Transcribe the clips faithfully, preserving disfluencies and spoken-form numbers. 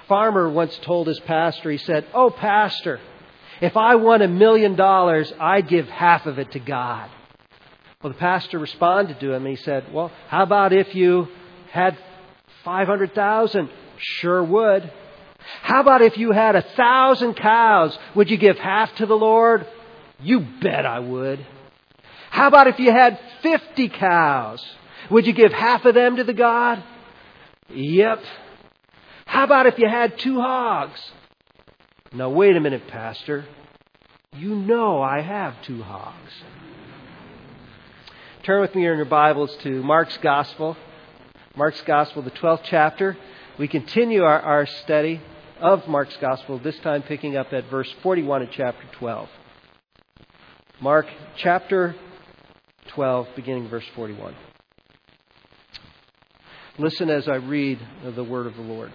farmer once told his pastor, he said, "Oh, pastor, if I won a million dollars, I'd give half of it to God." Well, the pastor responded to him and he said, "Well, how about if you had five hundred thousand? Sure would. How about if you had a thousand cows? Would you give half to the Lord? You bet I would. How about if you had fifty cows? Would you give half of them to the God? Yep. How about if you had two hogs? Now, wait a minute, pastor. You know I have two hogs." Turn with me in your Bibles to Mark's Gospel. Mark's Gospel, the twelfth chapter. We continue our, our study of Mark's Gospel, this time picking up at verse forty-one of chapter twelve. Mark chapter twelve, beginning verse forty-one. Listen as I read the word of the Lord.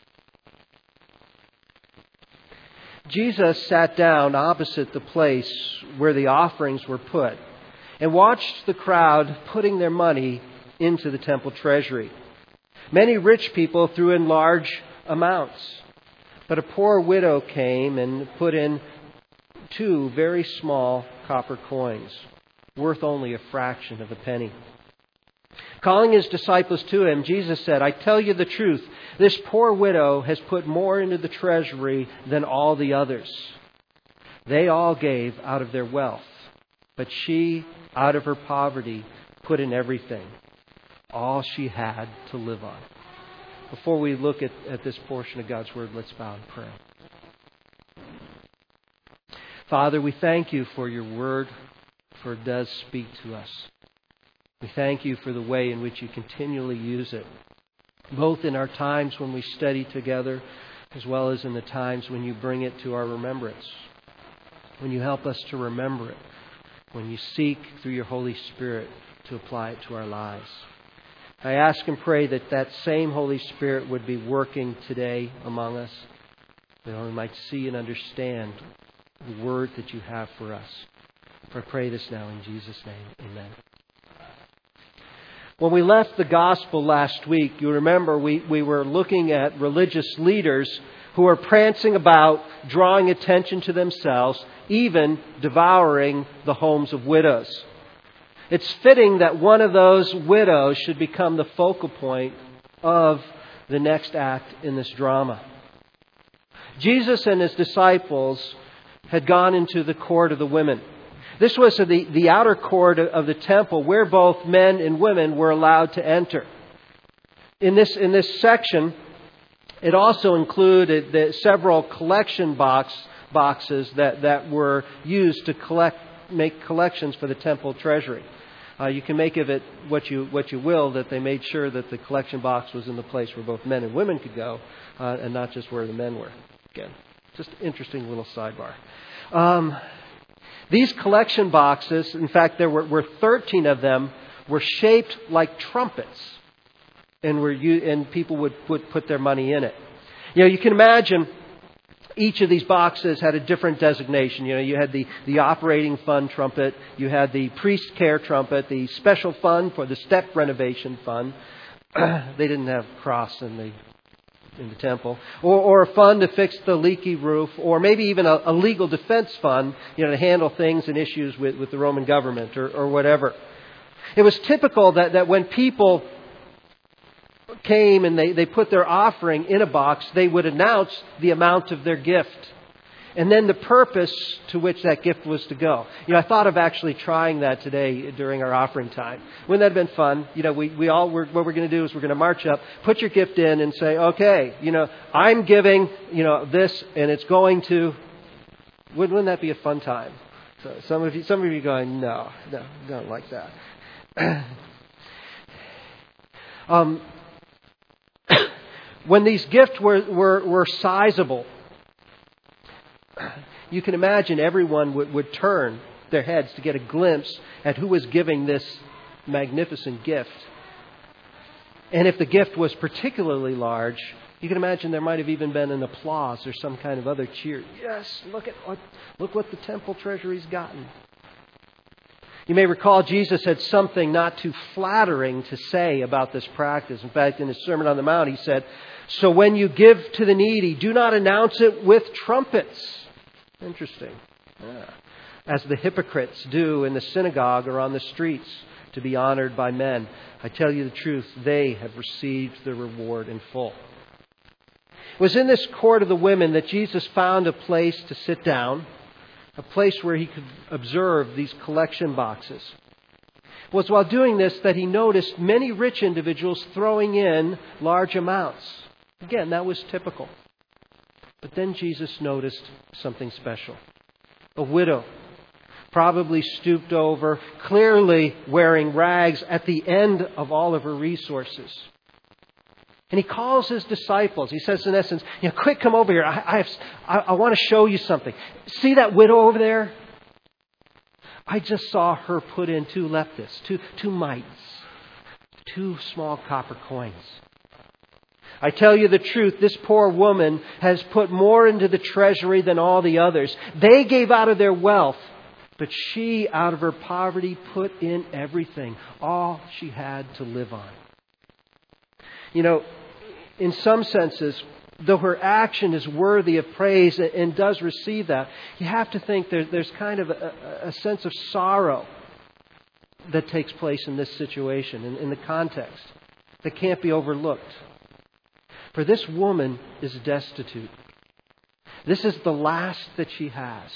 Jesus sat down opposite the place where the offerings were put and watched the crowd putting their money into the temple treasury. Many rich people threw in large amounts, but a poor widow came and put in two very small copper coins, worth only a fraction of a penny. Calling his disciples to him, Jesus said, "I tell you the truth, this poor widow has put more into the treasury than all the others. They all gave out of their wealth, but she, out of her poverty, put in everything, all she had to live on." Before we look at, at this portion of God's Word, let's bow in prayer. Father, we thank you for your Word, for it does speak to us. We thank you for the way in which you continually use it, both in our times when we study together, as well as in the times when you bring it to our remembrance, when you help us to remember it, when you seek through your Holy Spirit to apply it to our lives. I ask and pray that that same Holy Spirit would be working today among us, that we might see and understand the word that you have for us. For I pray this now in Jesus' name. Amen. When we left the gospel last week, you remember we, we were looking at religious leaders who are prancing about, drawing attention to themselves, even devouring the homes of widows. It's fitting that one of those widows should become the focal point of the next act in this drama. Jesus and his disciples had gone into the court of the women. This was the, the outer court of the temple where both men and women were allowed to enter. In this, in this section, it also included the several collection box, boxes that, that were used to collect, make collections for the temple treasury. Uh, you can make of it what you what you will, that they made sure that the collection box was in the place where both men and women could go, uh, and not just where the men were. Again, just an interesting little sidebar. Um, these collection boxes, in fact, there were, were thirteen of them, were shaped like trumpets, and were and people would, would put their money in it. You know, you can imagine each of these boxes had a different designation. You know, you had the, the operating fund trumpet, you had the priest care trumpet, the special fund for the step renovation fund. They didn't have cross in the in the temple, or, or a fund to fix the leaky roof, or maybe even a, a legal defense fund, you know, to handle things and issues with, with the Roman government or, or whatever. It was typical that, that when people came and they, they put their offering in a box, they would announce the amount of their gift and then the purpose to which that gift was to go. You know, I thought of actually trying that today during our offering time. Wouldn't that have been fun? You know, we, we all, we're, what we're going to do is we're going to march up, put your gift in and say, okay, you know, I'm giving, you know, this and it's going to, wouldn't, wouldn't that be a fun time? So some of you, some of you going, no, no, don't like that. um, When these gifts were, were, were sizable, you can imagine everyone would, would turn their heads to get a glimpse at who was giving this magnificent gift. And if the gift was particularly large, you can imagine there might have even been an applause or some kind of other cheer. Yes, look at what, look what the temple treasury's gotten. You may recall Jesus had something not too flattering to say about this practice. In fact, in his Sermon on the Mount, he said, So when you give to the needy, do not announce it with trumpets. Interesting. Yeah. As the hypocrites do in the synagogue or on the streets to be honored by men. I tell you the truth, they have received the reward in full. It was in this court of the women that Jesus found a place to sit down, a place where he could observe these collection boxes. It was while doing this that he noticed many rich individuals throwing in large amounts. Again, that was typical. But then Jesus noticed something special. A widow, probably stooped over, clearly wearing rags at the end of all of her resources. And he calls his disciples. He says in essence, you know, quick, come over here. I, I, have, I, I want to show you something. See that widow over there? I just saw her put in two leptas, two, two mites, two small copper coins. I tell you the truth, this poor woman has put more into the treasury than all the others. They gave out of their wealth, but she, out of her poverty, put in everything, all she had to live on. You know, in some senses, though her action is worthy of praise and does receive that, you have to think there, there's kind of a, a sense of sorrow that takes place in this situation, in, in the context, that can't be overlooked. For this woman is destitute. This is the last that she has.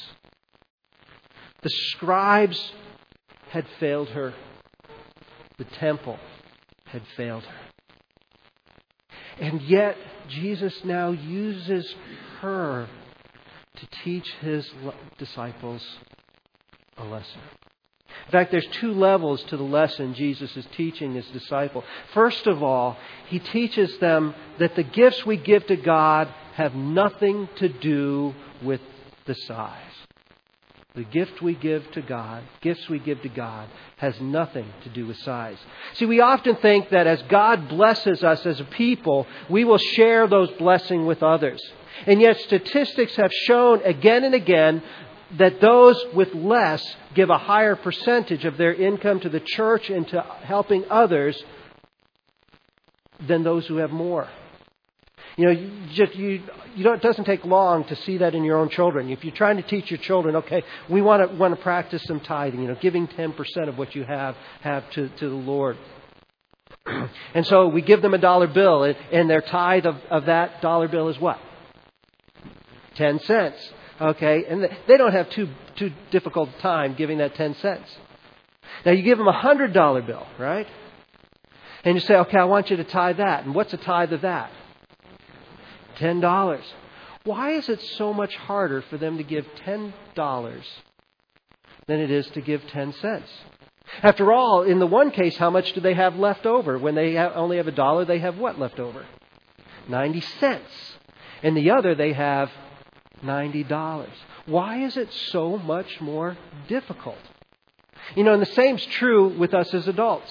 The scribes had failed her. The temple had failed her. And yet, Jesus now uses her to teach his disciples a lesson. In fact, there's two levels to the lesson Jesus is teaching his disciple. First of all, he teaches them that the gifts we give to God have nothing to do with the size. The gift we give to God, gifts we give to God, has nothing to do with size. See, we often think that as God blesses us as a people, we will share those blessings with others. And yet statistics have shown again and again that those with less give a higher percentage of their income to the church and to helping others than those who have more. You know, you just, you, you don't, it doesn't take long to see that in your own children. If you're trying to teach your children, okay, we want to want to practice some tithing, you know, giving ten percent of what you have have to, to the Lord. And so we give them a dollar bill, and, and their tithe of, of that dollar bill is what? Ten cents. Okay, and they don't have too too difficult a time giving that ten cents. Now you give them a hundred dollar bill, right? And you say, okay, I want you to tithe that. And what's a tithe of that? Ten dollars. Why is it so much harder for them to give ten dollars than it is to give ten cents? After all, in the one case, how much do they have left over? When they have, only have a dollar, they have what left over? Ninety cents. In the other, they have ninety dollars. Why is it so much more difficult? You know, and the same's true with us as adults.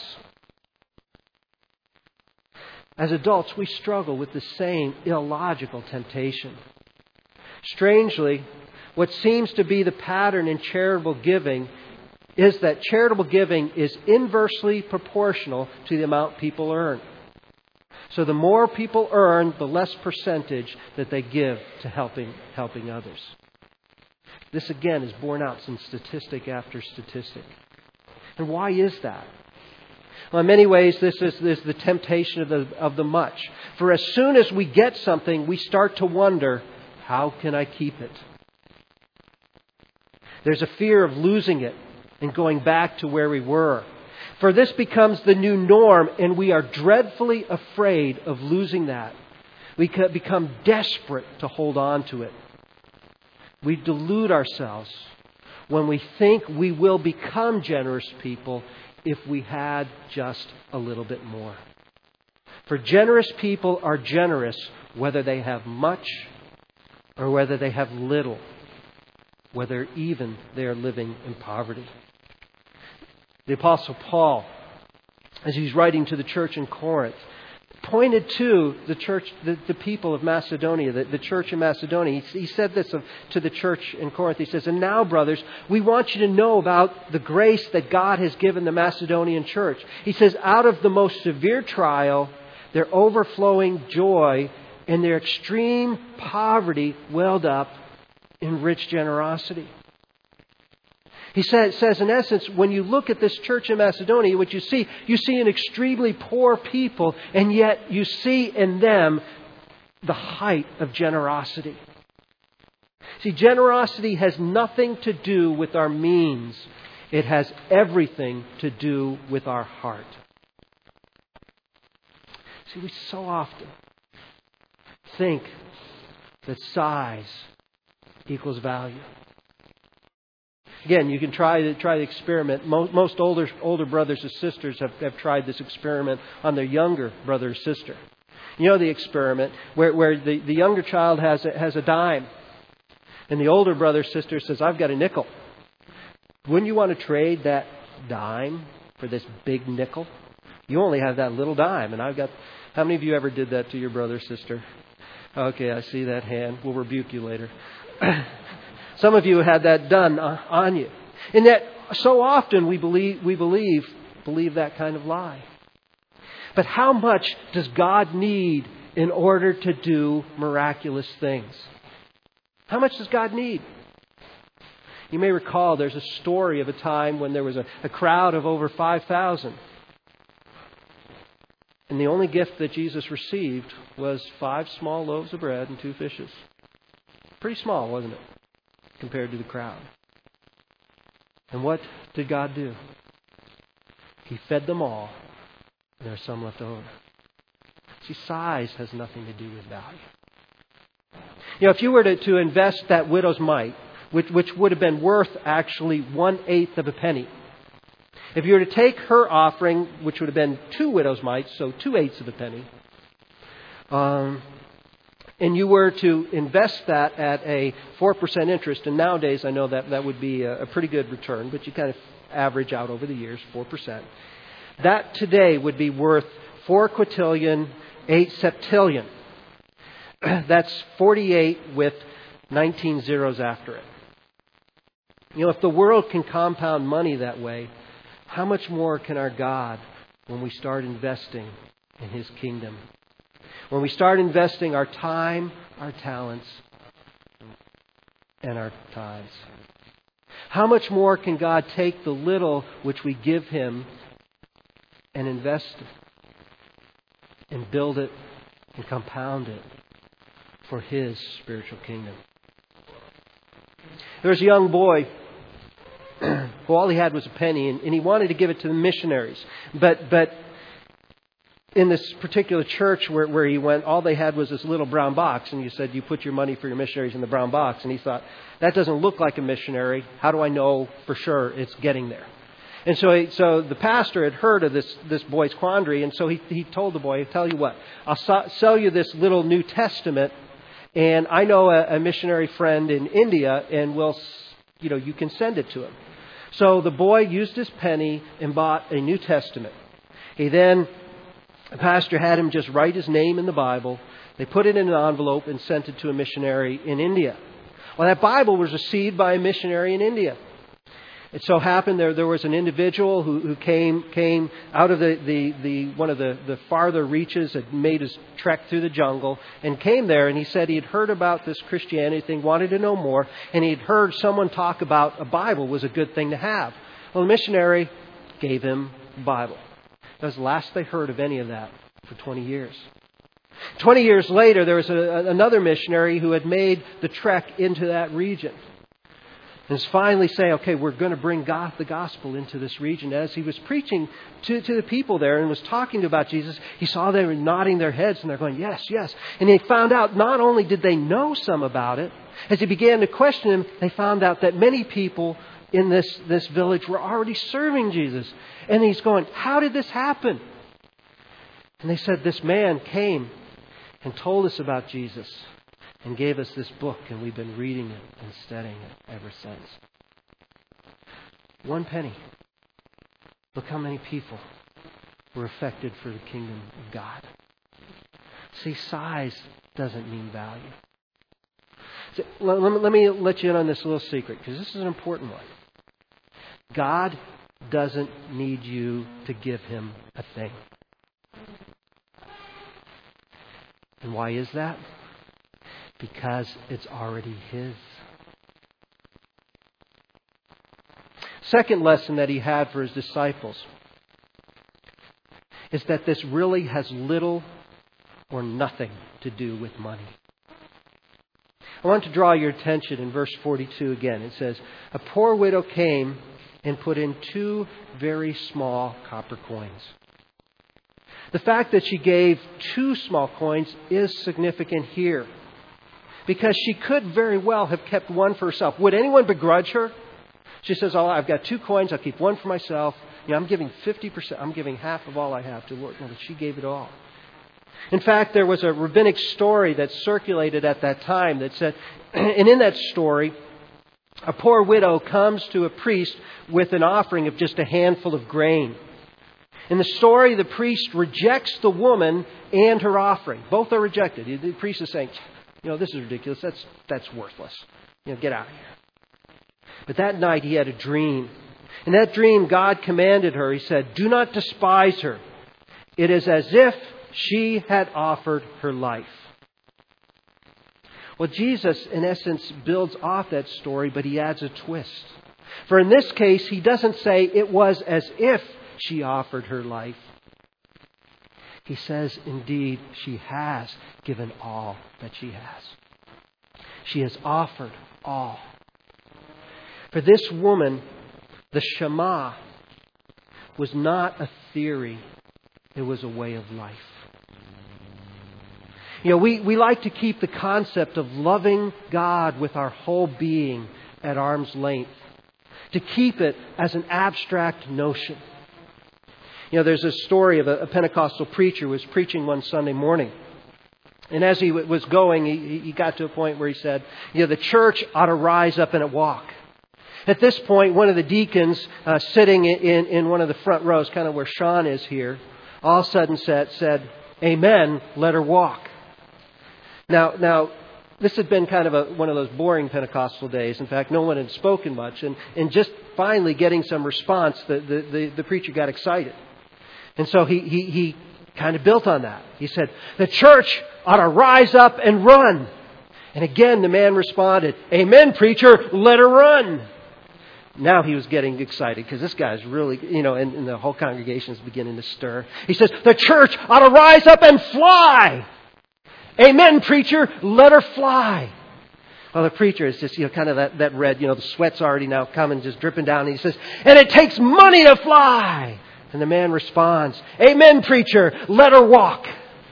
As adults, we struggle with the same illogical temptation. Strangely, what seems to be the pattern in charitable giving is that charitable giving is inversely proportional to the amount people earn. So the more people earn, the less percentage that they give to helping helping others. This again is borne out in statistic after statistic. And why is that? Well, in many ways, this is, this is the temptation of the, of the much. For as soon as we get something, we start to wonder, how can I keep it? There's a fear of losing it and going back to where we were. For this becomes the new norm, and we are dreadfully afraid of losing that. We become desperate to hold on to it. We delude ourselves when we think we will become generous people if we had just a little bit more. For generous people are generous whether they have much or whether they have little, whether even they are living in poverty. The Apostle Paul, as he's writing to the church in Corinth, pointed to the church, the, the people of Macedonia, the, the church in Macedonia. He, he said this of, to the church in Corinth. He says, and now, brothers, we want you to know about the grace that God has given the Macedonian church. He says, out of the most severe trial, their overflowing joy and their extreme poverty welled up in rich generosity. He says, says, in essence, when you look at this church in Macedonia, what you see, you see an extremely poor people, and yet you see in them the height of generosity. See, generosity has nothing to do with our means. It has everything to do with our heart. See, we so often think that size equals value. Again, you can try the, try the experiment. Most, most older older brothers and sisters have, have tried this experiment on their younger brother or sister. You know the experiment where, where the, the younger child has a, has a dime, and the older brother or sister says, "I've got a nickel. Wouldn't you want to trade that dime for this big nickel? You only have that little dime, and I've got..." How many of you ever did that to your brother or sister? Okay, I see that hand. We'll rebuke you later. Some of you had that done on you. And that so often we believe we believe believe that kind of lie. But how much does God need in order to do miraculous things? How much does God need? You may recall there's a story of a time when there was a, a crowd of over five thousand. And the only gift that Jesus received was five small loaves of bread and two fishes. Pretty small, wasn't it? Compared to the crowd. And what did God do? He fed them all, and there was some left over. See, size has nothing to do with value. You know, if you were to, to invest that widow's mite, which, which would have been worth actually one-eighth of a penny, if you were to take her offering, which would have been two widow's mites, so two-eighths of a penny, um, and you were to invest that at a four percent interest, and nowadays I know that that would be a, a pretty good return, but you kind of average out over the years, four percent. That today would be worth four quintillion, eight septillion. That's forty-eight with nineteen zeros after it. You know, if the world can compound money that way, how much more can our God when we start investing in His kingdom? When we start investing our time, our talents, and our tithes. How much more can God take the little which we give Him and invest it and build it and compound it for His spiritual kingdom? There was a young boy who all he had was a penny, and, and he wanted to give it to the missionaries. But but in this particular church where, where he went, all they had was this little brown box. And you said, you put your money for your missionaries in the brown box. And he thought, that doesn't look like a missionary. How do I know for sure it's getting there? And so he, so the pastor had heard of this, this boy's quandary. And so he, he told the boy, I'll tell you what, I'll so, sell you this little New Testament. And I know a, a missionary friend in India, and we'll, you know, you can send it to him. So the boy used his penny and bought a New Testament. He then... The pastor had him just write his name in the Bible. They put it in an envelope and sent it to a missionary in India. Well, that Bible was received by a missionary in India. It so happened there there was an individual who, who came came out of the, the, the one of the, the farther reaches, had made his trek through the jungle, and came there, and he said he had heard about this Christianity thing, wanted to know more, and he had heard someone talk about a Bible was a good thing to have. Well, the missionary gave him the Bible. That was the last they heard of any of that for twenty years. twenty years later, there was a, another missionary who had made the trek into that region. And was finally saying, okay, we're going to bring God, the gospel into this region. As he was preaching to, to the people there and was talking about Jesus, he saw them were nodding their heads and they're going, yes, yes. And he found out not only did they know some about it, as he began to question him, they found out that many people in this, this village were already serving Jesus. And he's going, how did this happen? And they said, this man came and told us about Jesus and gave us this book, and we've been reading it and studying it ever since. One penny. Look how many people were affected for the kingdom of God. See, size doesn't mean value. So, let, let me let you in on this little secret, because this is an important one. God doesn't need you to give Him a thing. And why is that? Because it's already His. Second lesson that He had for His disciples is that this really has little or nothing to do with money. I want to draw your attention in verse forty-two again. It says, "A poor widow came and put in two very small copper coins." The fact that she gave two small coins is significant here, because she could very well have kept one for herself. Would anyone begrudge her? She says, "Oh, I've got two coins. I'll keep one for myself. You know, I'm giving fifty percent. I'm giving half of all I have to the Lord." No, but she gave it all. In fact, there was a rabbinic story that circulated at that time that said, and in that story, a poor widow comes to a priest with an offering of just a handful of grain. In the story, the priest rejects the woman and her offering. Both are rejected. The priest is saying, "You know, this is ridiculous. That's that's worthless. You know, get out of here." But that night he had a dream. In that dream, God commanded her. He said, "Do not despise her. It is as if she had offered her life." Well, Jesus, in essence, builds off that story, but He adds a twist. For in this case, He doesn't say it was as if she offered her life. He says, indeed, she has given all that she has. She has offered all. For this woman, the Shema was not a theory. It was a way of life. You know, we, we like to keep the concept of loving God with our whole being at arm's length, to keep it as an abstract notion. You know, there's a story of a, a Pentecostal preacher who was preaching one Sunday morning. And as he w- was going, he, he got to a point where he said, you know, the church ought to rise up and walk. At this point, one of the deacons uh, sitting in, in one of the front rows, kind of where Sean is here, all of a sudden said, said "Amen, let her walk." Now, now, this had been kind of a, one of those boring Pentecostal days. In fact, no one had spoken much. And, and just finally getting some response, the, the, the, the preacher got excited. And so he, he, he kind of built on that. He said, "The church ought to rise up and run." And again, the man responded, "Amen, preacher, let her run." Now he was getting excited because this guy's really, you know, and, and the whole congregation is beginning to stir. He says, "The church ought to rise up and fly." "Amen, preacher, let her fly." Well, the preacher is just, you know, kind of that, that red, you know, the sweat's already now coming, just dripping down. And he says, "And it takes money to fly." And the man responds, "Amen, preacher, let her walk."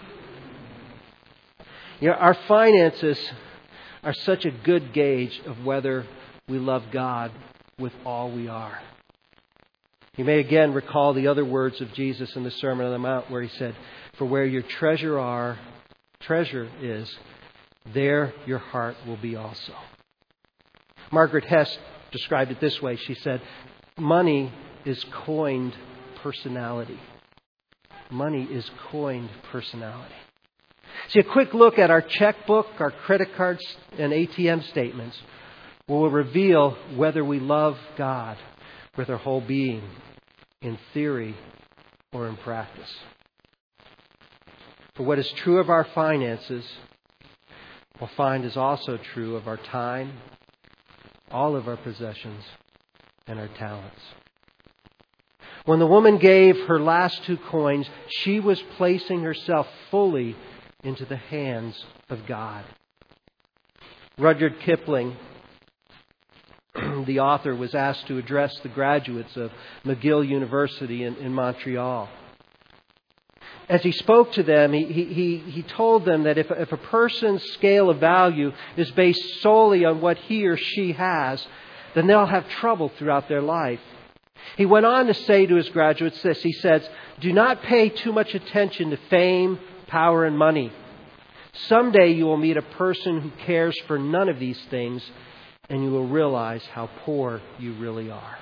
You know, our finances are such a good gauge of whether we love God with all we are. You may again recall the other words of Jesus in the Sermon on the Mount where He said, "For where your treasure are, treasure is, there your heart will be also." Margaret Hess described it this way. She said, "Money is coined personality." Money is coined personality. See, a quick look at our checkbook, our credit cards, and A T M statements will reveal whether we love God with our whole being, in theory or in practice. For what is true of our finances, we'll find is also true of our time, all of our possessions, and our talents. When the woman gave her last two coins, she was placing herself fully into the hands of God. Rudyard Kipling, the author, was asked to address the graduates of McGill University in, in Montreal. As he spoke to them, he, he, he told them that if, if a person's scale of value is based solely on what he or she has, then they'll have trouble throughout their life. He went on to say to his graduates this. He says, "Do not pay too much attention to fame, power, and money. Someday you will meet a person who cares for none of these things, and you will realize how poor you really are."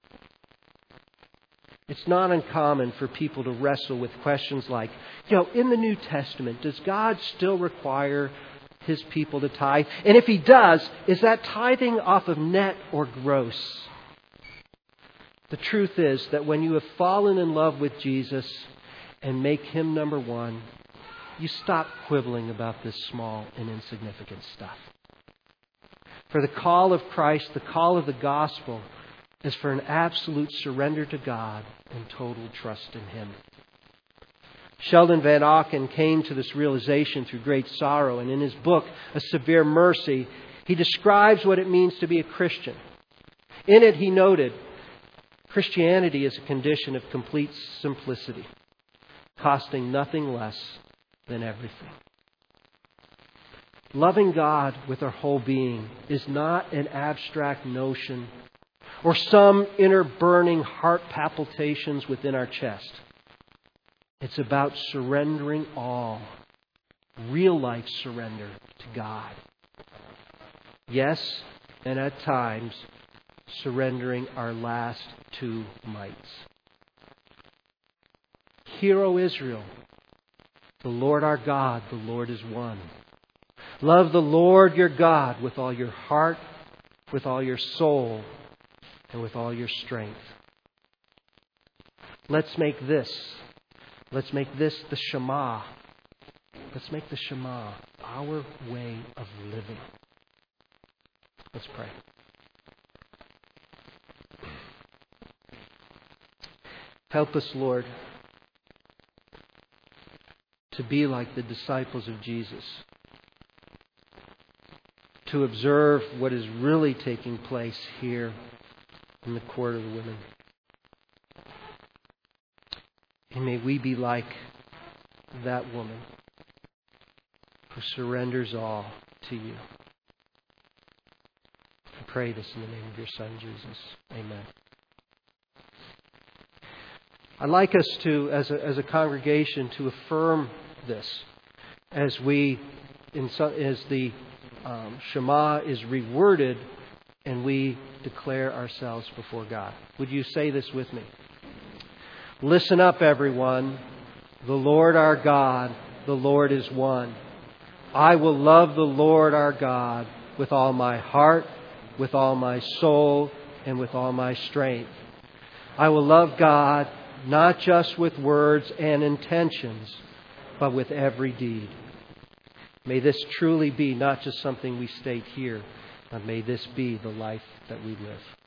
It's not uncommon for people to wrestle with questions like, you know, in the New Testament, does God still require His people to tithe? And if He does, is that tithing off of net or gross? The truth is that when you have fallen in love with Jesus and make Him number one, you stop quibbling about this small and insignificant stuff. For the call of Christ, the call of the gospel, is for an absolute surrender to God and total trust in Him. Sheldon Van Auken came to this realization through great sorrow, and in his book, A Severe Mercy, he describes what it means to be a Christian. In it, he noted, Christianity is a condition of complete simplicity, costing nothing less than everything. Loving God with our whole being is not an abstract notion or some inner burning heart palpitations within our chest. It's about surrendering all, real life surrender to God. Yes, and at times, surrendering our last two mites. Hear, O Israel, the Lord our God, the Lord is one. Love the Lord your God with all your heart, with all your soul, and with all your strength. Let's make this, let's make this the Shema. Let's make the Shema our way of living. Let's pray. Help us, Lord, to be like the disciples of Jesus, to observe what is really taking place here in the court of the women. And may we be like that woman who surrenders all to you. I pray this in the name of your Son, Jesus. Amen. I'd like us to, as a, as a congregation, to affirm this as we, in some, as the um, Shema is reworded and we declare ourselves before God. Would you say this with me? Listen up, everyone. The Lord our God, the Lord is one. I will love the Lord our God with all my heart, with all my soul, and with all my strength. I will love God not just with words and intentions, but with every deed. May this truly be not just something we state here, but may this be the life that we live.